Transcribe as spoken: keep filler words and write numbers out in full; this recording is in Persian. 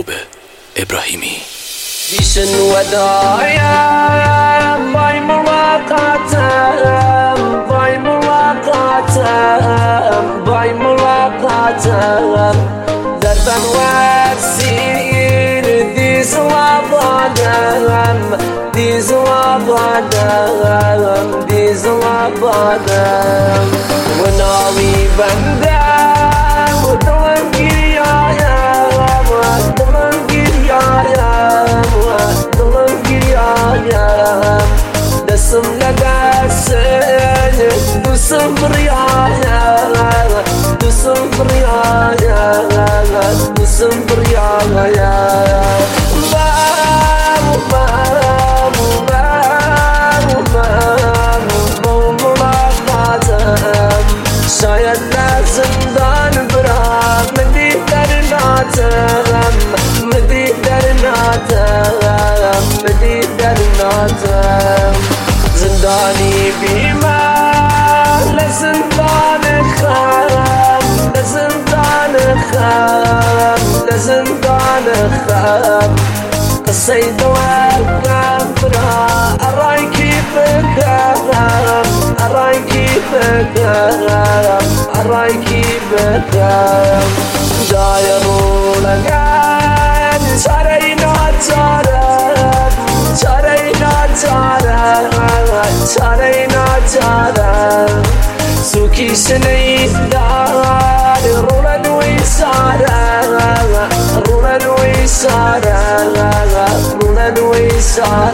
إبراهيمي بيش الودايا باي ملاقاتها باي ملاقاتها باي ملاقاتها دربا واسير دي زوابادم دي زوابادم دي زوابادم وناوي بندم ودلنقي يا ودلنقي يا دسم لدسن دسم بريايا دسم بريايا دسم بريايا بابو بابو بابو بابو ملاقاتهم شايد لازم دان برا مدي درناتهم مدي درناتهم مدي درناتهم زنداني بما لزندان خام لزندان خام لزندان خام قصيد وأرقام برا أراي كيفك أراي كيفك أراي كيفك دايروا لقان شارينا جارب شارينا جارب شارينا جارب سوكي سنين دار رولا ويسارة رولا ويسارة رولا ويسارة